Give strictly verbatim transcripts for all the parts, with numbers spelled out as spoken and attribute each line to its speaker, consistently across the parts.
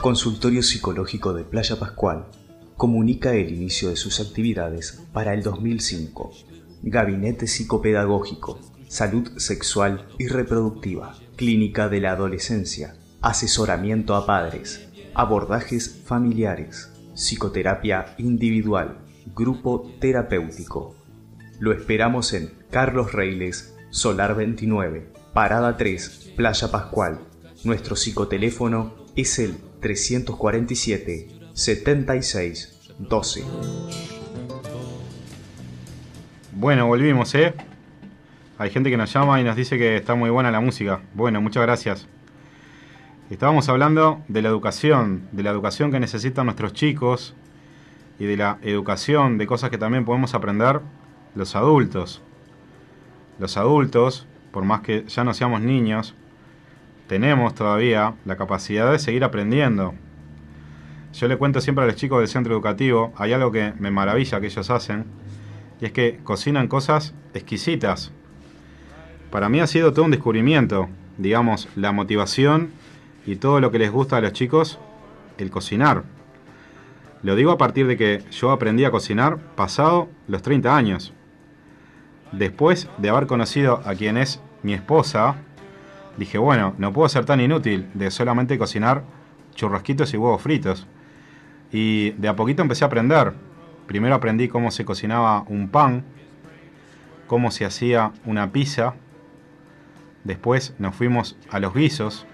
Speaker 1: Consultorio Psicológico de Playa Pascual comunica el inicio de sus actividades para el dos mil cinco. Gabinete Psicopedagógico, Salud Sexual y Reproductiva, Clínica de la Adolescencia, Asesoramiento a Padres, Abordajes Familiares, Psicoterapia Individual, Grupo Terapéutico. Lo esperamos en Carlos Reiles, Solar veintinueve, Parada tres, Playa Pascual. Nuestro psicoteléfono es el trescientos cuarenta y siete, setenta y seis, doce.
Speaker 2: Bueno, volvimos, ¿eh? Hay gente que nos llama y nos dice que está muy buena la música. Bueno, muchas gracias. Estábamos hablando de la educación, de la educación que necesitan nuestros chicos y de la educación, de cosas que también podemos aprender los adultos. Los adultos, por más que ya no seamos niños, tenemos todavía la capacidad de seguir aprendiendo. Yo le cuento siempre a los chicos del centro educativo, hay algo que me maravilla que ellos hacen, y es que cocinan cosas exquisitas. Para mí ha sido todo un descubrimiento, digamos, la motivación y todo lo que les gusta a los chicos, el cocinar. Lo digo a partir de que yo aprendí a cocinar pasado los treinta años. Después de haber conocido a quien es mi esposa, dije, bueno, no puedo ser tan inútil de solamente cocinar churrasquitos y huevos fritos. Y de a poquito empecé a aprender. Primero aprendí cómo se cocinaba un pan, cómo se hacía una pizza. Después nos fuimos a los guisos.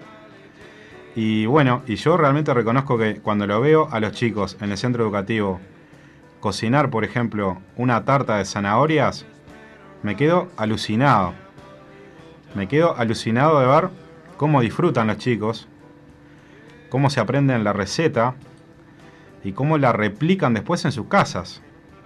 Speaker 2: Y bueno, y yo realmente reconozco que cuando lo veo a los chicos en el centro educativo cocinar, por ejemplo, una tarta de zanahorias, me quedo alucinado. Me quedo alucinado de ver cómo disfrutan los chicos, cómo se aprenden la receta y cómo la replican después en sus casas.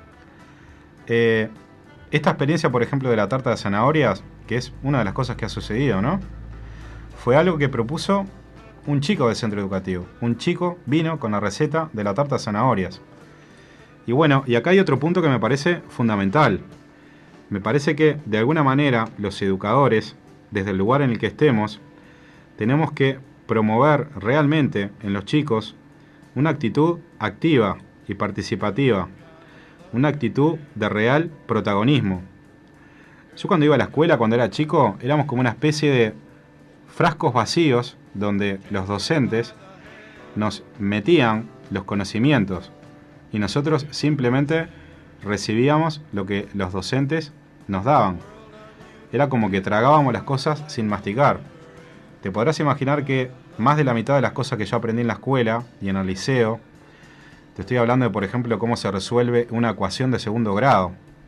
Speaker 2: Eh, esta experiencia, por ejemplo, de la tarta de zanahorias, que es una de las cosas que ha sucedido, ¿no? Fue algo que propuso un chico del centro educativo. Un chico vino con la receta de la tarta de zanahorias. Y bueno, y acá hay otro punto que me parece fundamental. Me parece que, de alguna manera, los educadores, desde el lugar en el que estemos, tenemos que promover realmente en los chicos una actitud activa y participativa, una actitud de real protagonismo. Yo cuando iba a la escuela, cuando era chico, éramos como una especie de frascos vacíos donde los docentes nos metían los conocimientos y nosotros simplemente recibíamos lo que los docentes nos daban. Era como que tragábamos las cosas sin masticar. Te podrás imaginar que más de la mitad de las cosas que yo aprendí en la escuela y en el liceo, te estoy hablando de, por ejemplo, cómo se resuelve una ecuación de segundo grado,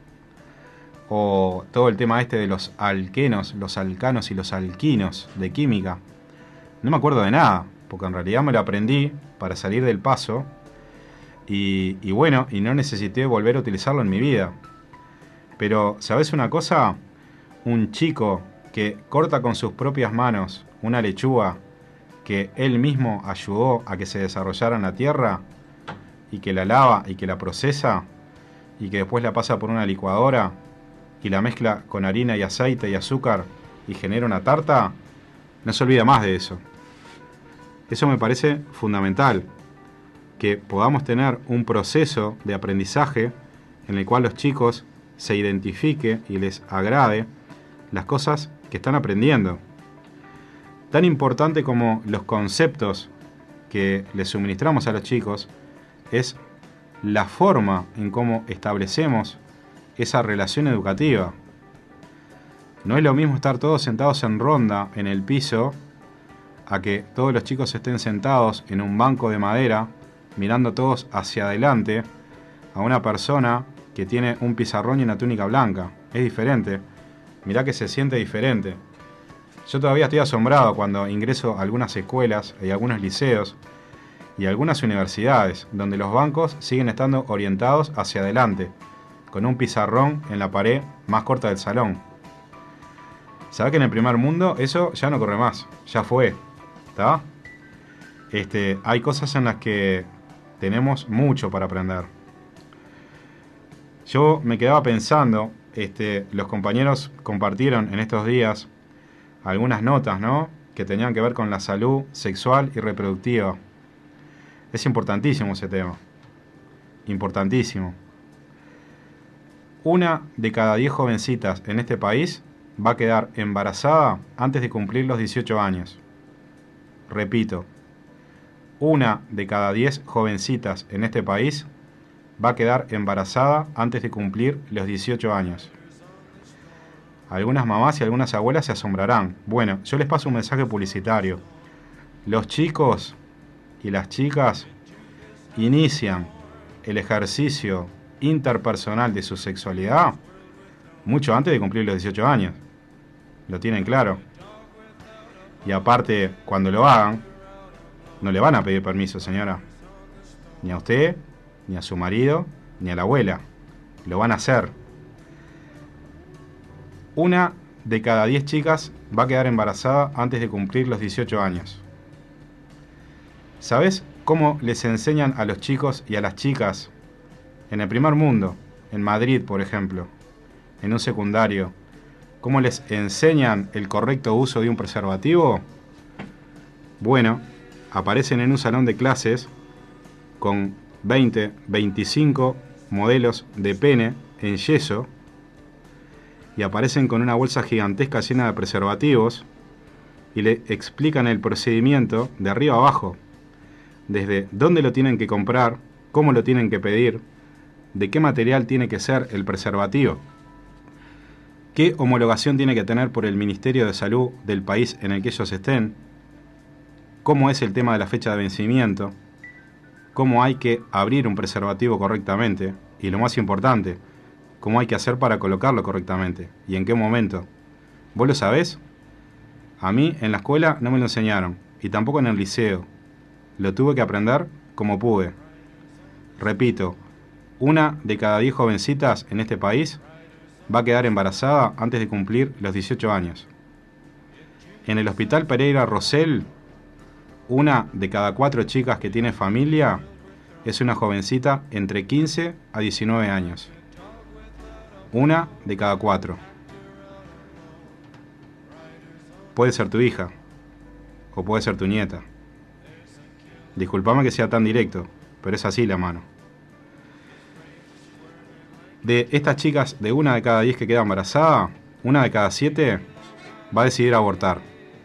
Speaker 2: o todo el tema este de los alquenos, los alcanos y los alquinos de química. No me acuerdo de nada, porque en realidad me lo aprendí para salir del paso y, y bueno, y no necesité volver a utilizarlo en mi vida. Pero, ¿sabes una cosa? Un chico que corta con sus propias manos una lechuga que él mismo ayudó a que se desarrollara en la tierra y que la lava y que la procesa y que después la pasa por una licuadora y la mezcla con harina y aceite y azúcar y genera una tarta, no se olvida más de eso. Eso me parece fundamental, que podamos tener un proceso de aprendizaje en el cual los chicos se identifique y les agrade las cosas que están aprendiendo. Tan importante como los conceptos que les suministramos a los chicos es la forma en cómo establecemos esa relación educativa. No es lo mismo estar todos sentados en ronda en el piso a que todos los chicos estén sentados en un banco de madera mirando todos hacia adelante a una persona que tiene un pizarrón y una túnica blanca. Es diferente. Mirá que se siente diferente. Yo todavía estoy asombrado cuando ingreso a algunas escuelas y algunos liceos y algunas universidades donde los bancos siguen estando orientados hacia adelante, con un pizarrón en la pared más corta del salón. ¿Sabés que en el primer mundo eso ya no corre más? Ya fue. ¿Está? Este, hay cosas en las que tenemos mucho para aprender. Yo me quedaba pensando, este, los compañeros compartieron en estos días algunas notas, ¿no?, que tenían que ver con la salud sexual y reproductiva. Es importantísimo ese tema. Importantísimo. Una de cada diez jovencitas en este país va a quedar embarazada antes de cumplir los dieciocho años. Repito, una de cada diez jovencitas en este país va a quedar embarazada antes de cumplir los dieciocho años. Algunas mamás y algunas abuelas se asombrarán. Bueno, yo les paso un mensaje publicitario. Los chicos y las chicas inician el ejercicio interpersonal de su sexualidad mucho antes de cumplir los dieciocho años. Lo tienen claro. Y aparte, cuando lo hagan, no le van a pedir permiso, señora. Ni a usted, ni a su marido, ni a la abuela. Lo van a hacer. Una de cada diez chicas va a quedar embarazada antes de cumplir los dieciocho años. ¿Sabes cómo les enseñan a los chicos y a las chicas en el primer mundo, en Madrid, por ejemplo, en un secundario, cómo les enseñan el correcto uso de un preservativo? Bueno, aparecen en un salón de clases con veinte, veinticinco modelos de pene en yeso y aparecen con una bolsa gigantesca llena de preservativos y le explican el procedimiento de arriba a abajo, desde dónde lo tienen que comprar, cómo lo tienen que pedir, de qué material tiene que ser el preservativo, qué homologación tiene que tener por el Ministerio de Salud del país en el que ellos estén, cómo es el tema de la fecha de vencimiento, cómo hay que abrir un preservativo correctamente y, lo más importante, cómo hay que hacer para colocarlo correctamente y en qué momento. ¿Vos lo sabés? A mí en la escuela no me lo enseñaron y tampoco en el liceo. Lo tuve que aprender como pude. Repito, una de cada diez jovencitas en este país va a quedar embarazada antes de cumplir los dieciocho años. En el Hospital Pereira Rosell, una de cada cuatro chicas que tiene familia es una jovencita entre quince a diecinueve años. Una de cada cuatro. Puede ser tu hija o puede ser tu nieta. Disculpame que sea tan directo, pero es así la mano. De estas chicas, de una de cada diez que queda embarazada, una de cada siete va a decidir abortar.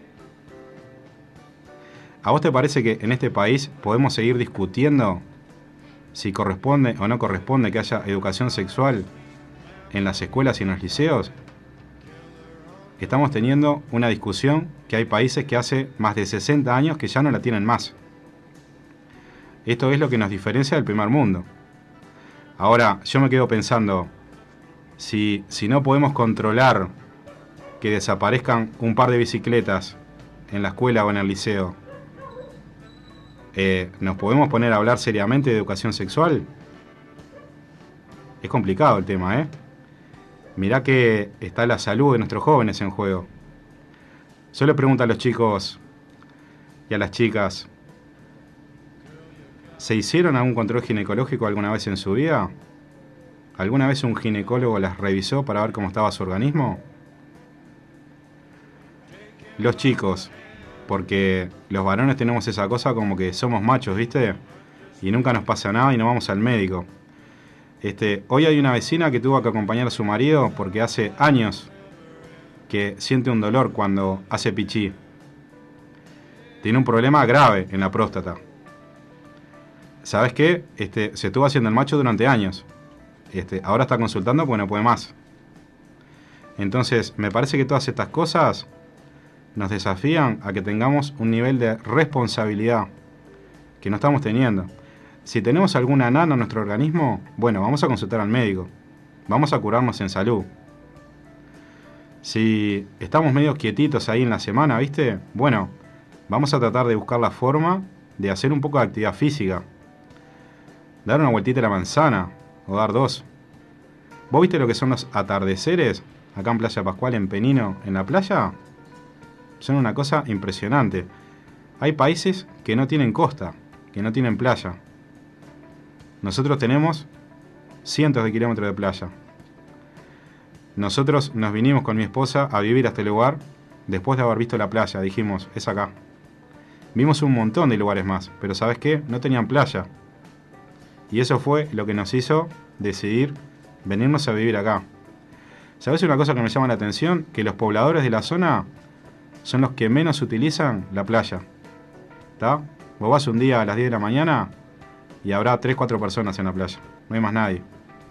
Speaker 2: ¿A vos te parece que en este país podemos seguir discutiendo si corresponde o no corresponde que haya educación sexual en las escuelas y en los liceos? Estamos teniendo una discusión que hay países que hace más de sesenta años que ya no la tienen más. Esto es lo que nos diferencia del primer mundo. Ahora, yo me quedo pensando, si, si no podemos controlar que desaparezcan un par de bicicletas en la escuela o en el liceo, eh, ¿nos podemos poner a hablar seriamente de educación sexual? Es complicado el tema, ¿eh? Mirá que está la salud de nuestros jóvenes en juego. Yo le pregunto a los chicos y a las chicas, ¿se hicieron algún control ginecológico alguna vez en su vida? ¿Alguna vez un ginecólogo las revisó para ver cómo estaba su organismo? Los chicos, porque los varones tenemos esa cosa como que somos machos, ¿viste? Y nunca nos pasa nada y no vamos al médico. Este, hoy hay una vecina que tuvo que acompañar a su marido porque hace años que siente un dolor cuando hace pichí. Tiene un problema grave en la próstata. ¿Sabes qué? Este, se estuvo haciendo el macho durante años. Este, ahora está consultando porque no puede más. Entonces, me parece que todas estas cosas nos desafían a que tengamos un nivel de responsabilidad que no estamos teniendo. Si tenemos alguna nana en nuestro organismo, bueno, vamos a consultar al médico. Vamos a curarnos en salud. Si estamos medio quietitos ahí en la semana, ¿viste? Bueno, vamos a tratar de buscar la forma de hacer un poco de actividad física. Dar una vueltita a la manzana, o dar dos. ¿Vos viste lo que son los atardeceres acá en Playa Pascual, en Penino, en la playa? Son una cosa impresionante. Hay países que no tienen costa, que no tienen playa. Nosotros tenemos cientos de kilómetros de playa. Nosotros nos vinimos con mi esposa a vivir a este lugar después de haber visto la playa. Dijimos, es acá. Vimos un montón de lugares más, pero ¿sabes qué? No tenían playa. Y eso fue lo que nos hizo decidir venirnos a vivir acá. ¿Sabes una cosa que me llama la atención? Que los pobladores de la zona son los que menos utilizan la playa. ¿Está? Vos vas un día a las diez de la mañana y habrá tres cuatro personas en la playa. No hay más nadie.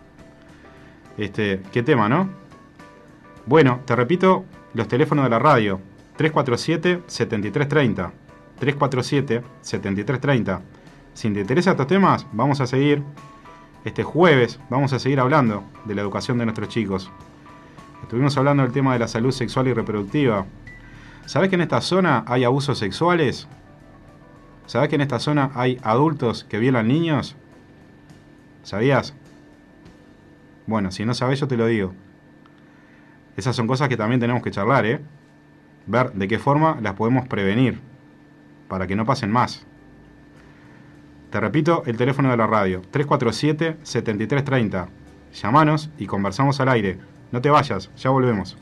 Speaker 2: Este, ¿qué tema, no? Bueno, te repito los teléfonos de la radio. tres cuatro siete, siete tres tres cero. tres cuatro siete, siete tres tres cero. Si te interesan estos temas, vamos a seguir. Este jueves vamos a seguir hablando de la educación de nuestros chicos. Estuvimos hablando del tema de la salud sexual y reproductiva. ¿Sabés que en esta zona hay abusos sexuales? ¿Sabés que en esta zona hay adultos que violan niños? ¿Sabías? Bueno, si no sabés, yo te lo digo. Esas son cosas que también tenemos que charlar, ¿eh? Ver de qué forma las podemos prevenir para que no pasen más. Te repito el teléfono de la radio, tres cuatro siete, siete tres tres cero. Llamanos y conversamos al aire. No te vayas, ya volvemos.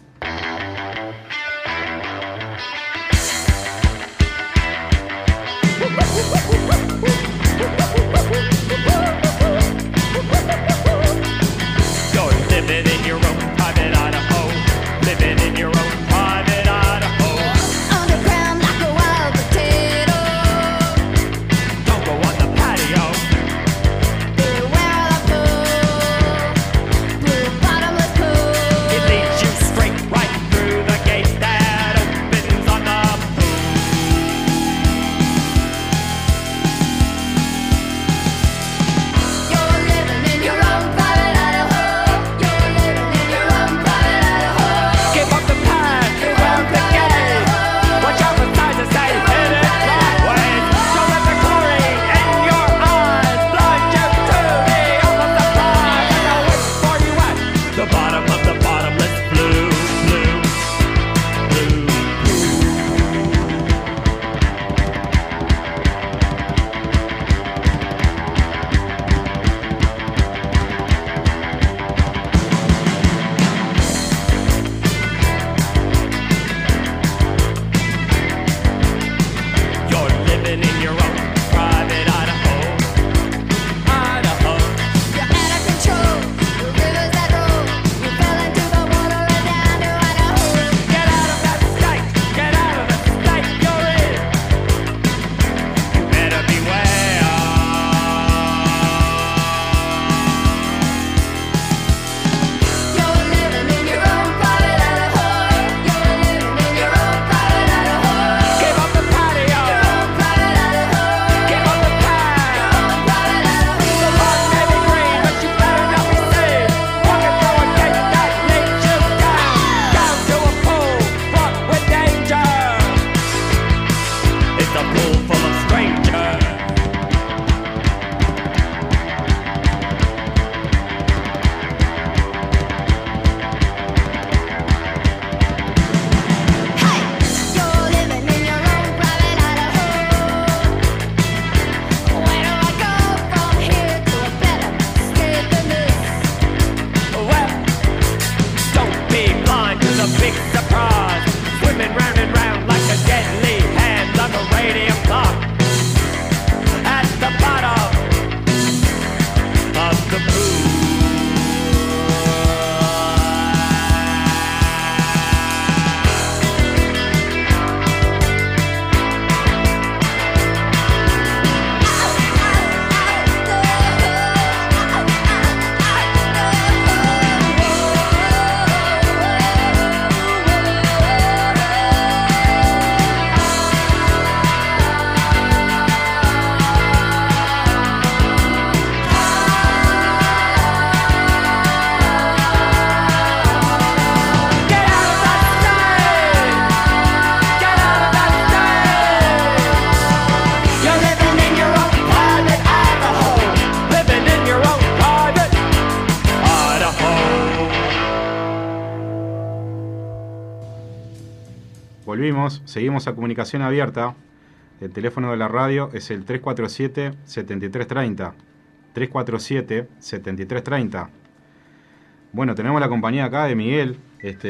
Speaker 2: Volvimos, seguimos a comunicación abierta. El teléfono de la radio es el tres cuatro siete, siete tres tres cero. tres cuatro siete, siete tres tres cero. Bueno, tenemos la compañía acá de Miguel. Este,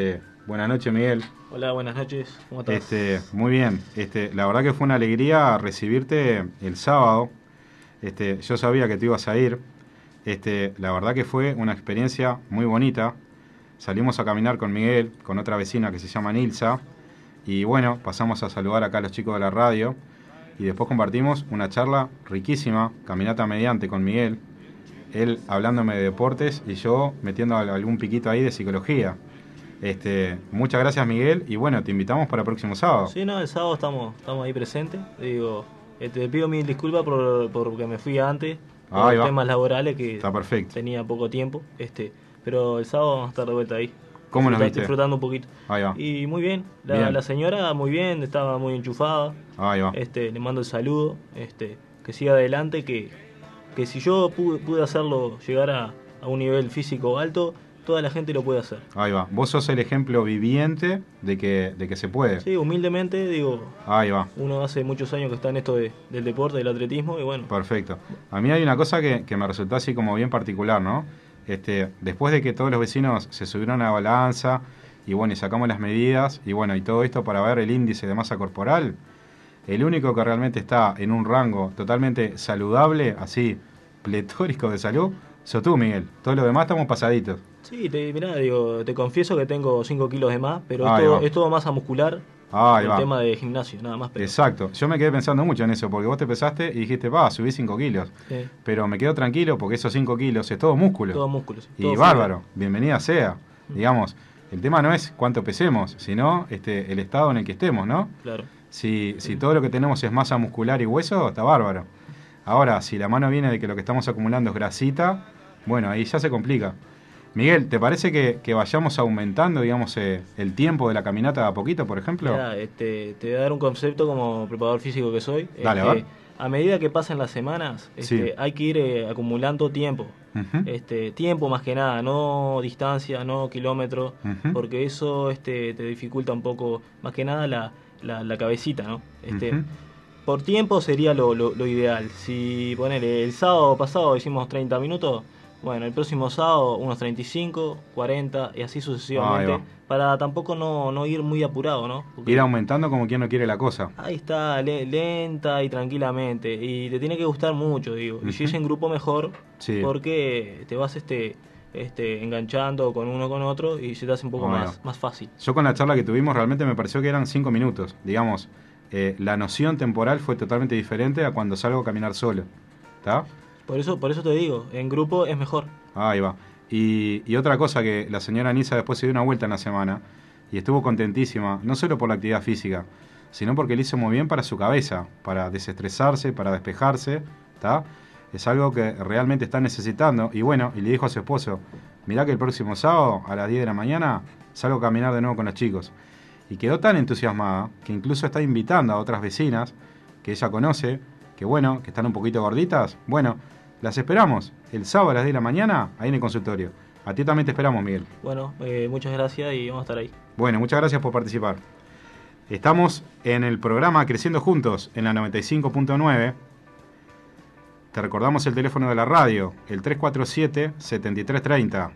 Speaker 2: Buenas noches, Miguel.
Speaker 3: Hola, buenas noches. ¿Cómo estás?
Speaker 2: Este, muy bien. Este, la verdad que fue una alegría recibirte el sábado. Este, yo sabía que te ibas a ir. Este, la verdad que fue una experiencia muy bonita. Salimos a caminar con Miguel, con otra vecina que se llama Nilsa. Y bueno, pasamos a saludar acá a los chicos de la radio. Y después compartimos una charla riquísima, caminata mediante con Miguel. Él hablándome de deportes y yo metiendo algún piquito ahí de psicología. Este, muchas gracias, Miguel, y bueno, te invitamos para el próximo sábado.
Speaker 3: Sí, no, el sábado estamos, estamos ahí presentes. Digo, eh, te pido mil disculpas por porque me fui antes, por
Speaker 2: Ahí va.
Speaker 3: temas laborales que
Speaker 2: Está perfecto.
Speaker 3: tenía poco tiempo, este, pero el sábado vamos a estar de vuelta ahí.
Speaker 2: ¿Cómo nos
Speaker 3: Disfruta-
Speaker 2: viste?
Speaker 3: Disfrutando un poquito.
Speaker 2: Ahí va.
Speaker 3: Y muy bien, la,
Speaker 2: Bien.
Speaker 3: la señora muy bien, estaba muy enchufada.
Speaker 2: Ahí va.
Speaker 3: Este, le mando el saludo, este, que siga adelante, que, que si yo pude, pude hacerlo llegar a, a un nivel físico alto, toda la gente lo puede hacer.
Speaker 2: Ahí va. Vos sos el ejemplo viviente de que, de que se puede.
Speaker 3: Sí, humildemente, digo,
Speaker 2: Ahí va.
Speaker 3: uno hace muchos años que está en esto de- del deporte, del atletismo, y bueno,
Speaker 2: Perfecto. A mí hay una cosa que, que me resultó así como bien particular, ¿no? Este, después de que todos los vecinos se subieron a la balanza y bueno, y sacamos las medidas y bueno, y todo esto para ver el índice de masa corporal, el único que realmente está en un rango totalmente saludable, así, pletórico de salud, sos tú, Miguel. Todos los demás estamos pasaditos.
Speaker 3: sí, te, mirá, digo, te confieso que tengo cinco kilos de más, pero es
Speaker 2: Ahí
Speaker 3: todo,
Speaker 2: va.
Speaker 3: es todo masa muscular,
Speaker 2: Ahí
Speaker 3: el
Speaker 2: va.
Speaker 3: tema de gimnasio, nada más. Pero,
Speaker 2: Exacto. Yo me quedé pensando mucho en eso, porque vos te pesaste y dijiste, va, subí cinco kilos.
Speaker 3: sí,
Speaker 2: Pero me quedo tranquilo porque esos cinco kilos es todo músculo.
Speaker 3: todo músculo. sí,
Speaker 2: Y
Speaker 3: todo
Speaker 2: bárbaro, bienvenida sea. Digamos, el tema no es cuánto pesemos, sino este, el estado en el que estemos, ¿no?
Speaker 3: fibra, claro.
Speaker 2: Si, si todo lo que tenemos es masa muscular y hueso, está bárbaro. Ahora, si la mano viene de que lo que estamos acumulando es grasita, bueno, ahí ya se complica. Miguel, ¿te parece que, que vayamos aumentando, digamos, eh, el tiempo de la caminata a poquito, por ejemplo?
Speaker 3: Mirá, este, te voy a dar un concepto como preparador físico que soy.
Speaker 2: Dale,
Speaker 3: Este,
Speaker 2: a ver.
Speaker 3: a medida que pasan las semanas, este,
Speaker 2: Sí.
Speaker 3: hay que ir eh, acumulando tiempo.
Speaker 2: Ujú.
Speaker 3: Este, tiempo más que nada, no distancia, no kilómetros,
Speaker 2: Ujú.
Speaker 3: porque eso este, te dificulta un poco, más que nada la, la, la cabecita, ¿no? Este,
Speaker 2: Ujú.
Speaker 3: Por tiempo sería lo, lo, lo ideal. Si ponele, el sábado pasado hicimos treinta minutos, bueno, el próximo sábado unos treinta y cinco, cuarenta y así
Speaker 2: Ahí
Speaker 3: sucesivamente,
Speaker 2: va.
Speaker 3: para tampoco no, no ir muy apurado, ¿no? Porque
Speaker 2: Ir aumentando como quien no quiere la cosa.
Speaker 3: ahí está, le- lenta y tranquilamente, y te tiene que gustar mucho, digo. Y si es
Speaker 2: Ujú.
Speaker 3: en grupo mejor,
Speaker 2: Sí.
Speaker 3: porque te vas este, este, enganchando con uno con otro y se te hace un poco
Speaker 2: Bueno.
Speaker 3: más, más fácil.
Speaker 2: Yo con la charla que tuvimos realmente me pareció que eran cinco minutos. Digamos, eh, la noción temporal fue totalmente diferente a cuando salgo a caminar solo. ¿Está?
Speaker 3: Por eso, por eso te digo, en grupo es mejor.
Speaker 2: Ahí va. Y, y otra cosa que la señora Nisa después se dio una vuelta en la semana y estuvo contentísima, no solo por la actividad física, sino porque le hizo muy bien para su cabeza, para desestresarse, para despejarse, ¿está? Es algo que realmente está necesitando. Y bueno, y le dijo a su esposo, mirá que el próximo sábado a las diez de la mañana salgo a caminar de nuevo con los chicos. Y quedó tan entusiasmada que incluso está invitando a otras vecinas que ella conoce, que bueno, que están un poquito gorditas. Bueno, las esperamos el sábado a las diez de la mañana ahí en el consultorio. A ti también te esperamos, Miguel.
Speaker 3: Bueno, eh, muchas gracias y vamos a estar ahí.
Speaker 2: Bueno, muchas gracias por participar. Estamos en el programa Creciendo Juntos en la noventa y cinco punto nueve. Te recordamos el teléfono de la radio, el tres cuatro siete, siete tres tres cero.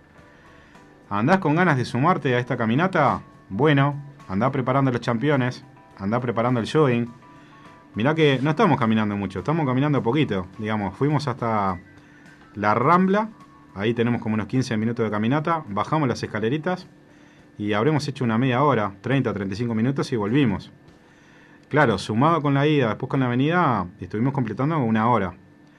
Speaker 2: ¿Andás con ganas de sumarte a esta caminata? Bueno, andá preparando los championes, andá preparando el jogging. Mirá que no estamos caminando mucho, estamos caminando poquito. Digamos, fuimos hasta la Rambla, ahí tenemos como unos quince minutos de caminata, bajamos las escaleritas y habremos hecho una media hora, treinta, treinta y cinco minutos y volvimos. Claro, sumado con la ida, después con la venida, estuvimos completando una hora.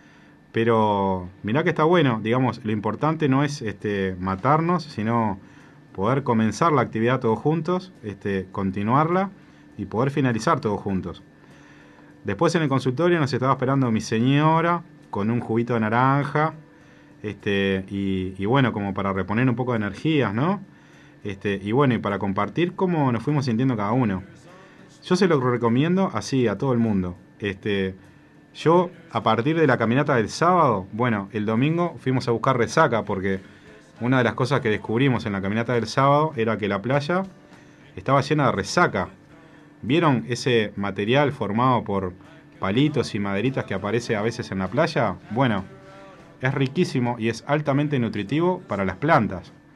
Speaker 2: Pero mirá que está bueno, digamos, lo importante no es este, matarnos, sino poder comenzar la actividad todos juntos, este, continuarla y poder finalizar todos juntos. Después en el consultorio nos estaba esperando mi señora con un juguito de naranja, este, y, y bueno, como para reponer un poco de energías, ¿no? Este, y bueno, y para compartir cómo nos fuimos sintiendo cada uno. Yo se lo recomiendo así a todo el mundo. Este, yo, a partir de la caminata del sábado, bueno, el domingo fuimos a buscar resaca porque una de las cosas que descubrimos en la caminata del sábado era que la playa estaba llena de resaca. ¿Vieron ese material formado por palitos y maderitas que aparece a veces en la playa? Bueno, es riquísimo y es altamente nutritivo para las plantas.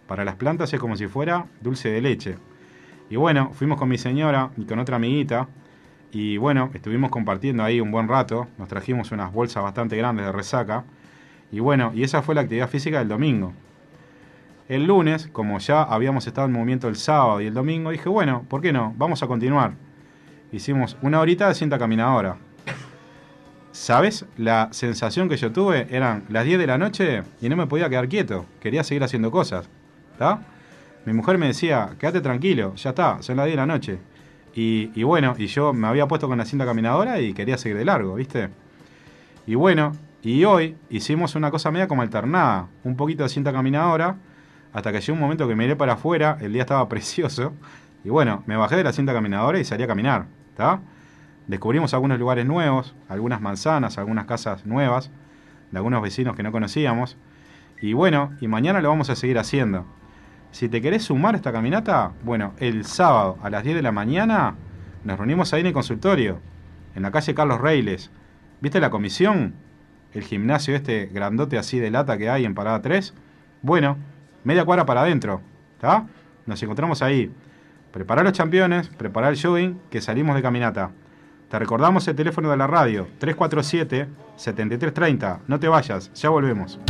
Speaker 2: Para las plantas es como si fuera dulce de leche. Y bueno, fuimos con mi señora y con otra amiguita. Y bueno, estuvimos compartiendo ahí un buen rato. Nos trajimos unas bolsas bastante grandes de resaca. Y bueno, y esa fue la actividad física del domingo. El lunes, como ya habíamos estado en movimiento el sábado y el domingo, dije, bueno, ¿por qué no? Vamos a continuar. Hicimos una horita de cinta caminadora. ¿Sabes? La sensación que yo tuve eran las diez de la noche y no me podía quedar quieto. Quería seguir haciendo cosas. ¿Está? Mi mujer me decía, quédate tranquilo, ya está, son las diez de la noche. Y, y bueno, y yo me había puesto con la cinta caminadora y quería seguir de largo, ¿viste? Y bueno, y hoy hicimos una cosa media como alternada. Un poquito de cinta caminadora, hasta que llegó un momento que miré para afuera, el día estaba precioso. Y bueno, me bajé de la cinta caminadora y salí a caminar, ¿está? Descubrimos algunos lugares nuevos, algunas manzanas, algunas casas nuevas, de algunos vecinos que no conocíamos. Y bueno, y mañana lo vamos a seguir haciendo. Si te querés sumar a esta caminata, bueno, el sábado a las diez de la mañana nos reunimos ahí en el consultorio, en la calle Carlos Reiles. ¿Viste la comisión? El gimnasio este grandote así de lata que hay en Parada tres. Bueno, media cuadra para adentro, ¿está? Nos encontramos ahí. Prepará los championes, prepará el jogging, que salimos de caminata. Te recordamos el teléfono de la radio, tres cuatro siete, siete tres tres cero. No te vayas, ya volvemos.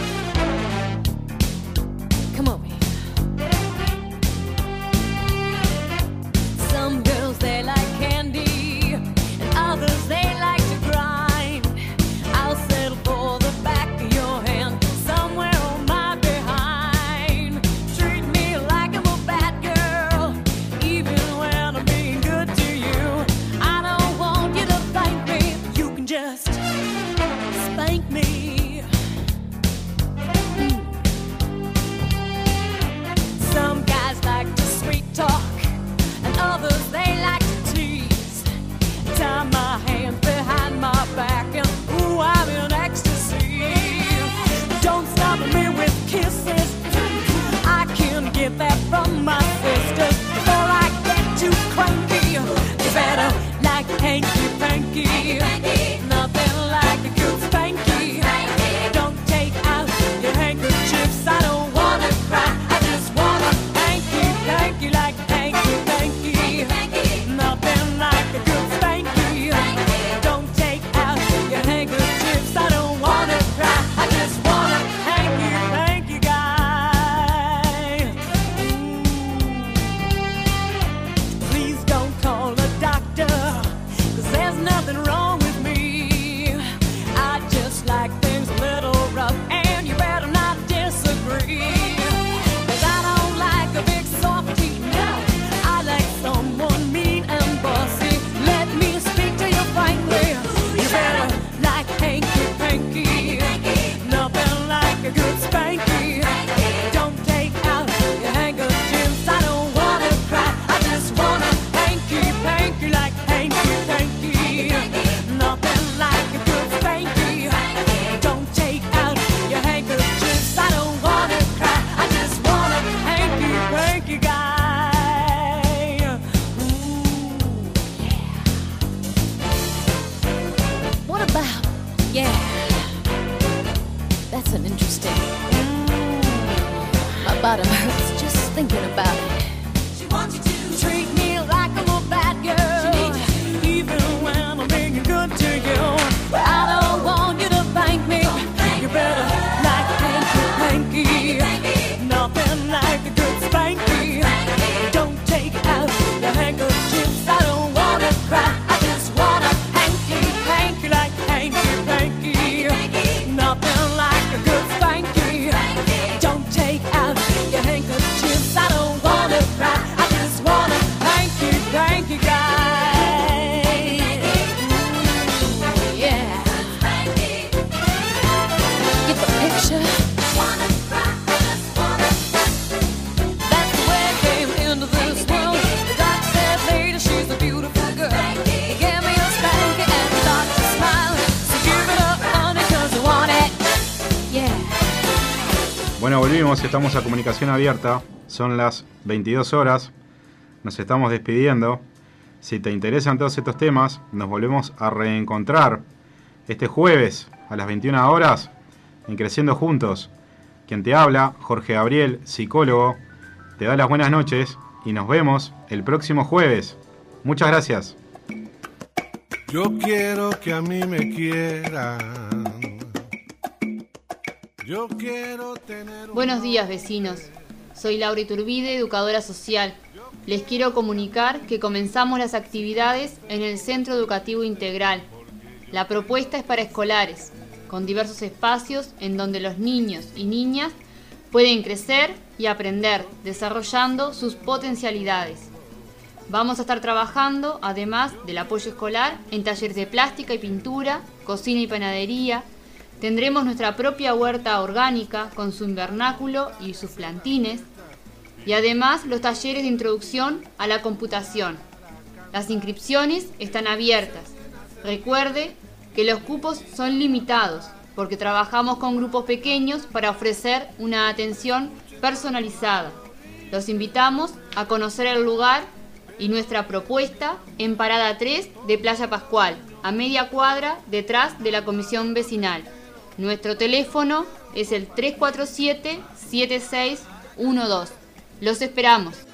Speaker 2: Bueno, volvimos, estamos a comunicación abierta, son las veintidós horas, nos estamos despidiendo. Si te interesan todos estos temas, nos volvemos a reencontrar este jueves a las veintiuna horas en Creciendo Juntos. Quien te habla, Jorge Gabriel, psicólogo, te da las buenas noches y nos vemos el próximo jueves. Muchas gracias.
Speaker 4: Yo quiero que a mí me quieran. Yo quiero tener un...
Speaker 5: Buenos días, vecinos. Soy Laura Iturbide, educadora social. Les quiero comunicar que comenzamos las actividades en el Centro Educativo Integral. La propuesta es para escolares, con diversos espacios en donde los niños y niñas pueden crecer y aprender, desarrollando sus potencialidades. Vamos a estar trabajando, además del apoyo escolar, en talleres de plástica y pintura, cocina y panadería. Tendremos nuestra propia huerta orgánica con su invernáculo y sus plantines. Y además los talleres de introducción a la computación. Las inscripciones están abiertas. Recuerde que los cupos son limitados porque trabajamos con grupos pequeños para ofrecer una atención personalizada. Los invitamos a conocer el lugar y nuestra propuesta en Parada tres de Playa Pascual, a media cuadra detrás de la comisión vecinal. Nuestro teléfono es el tres cuatro siete, siete seis uno dos. Los esperamos.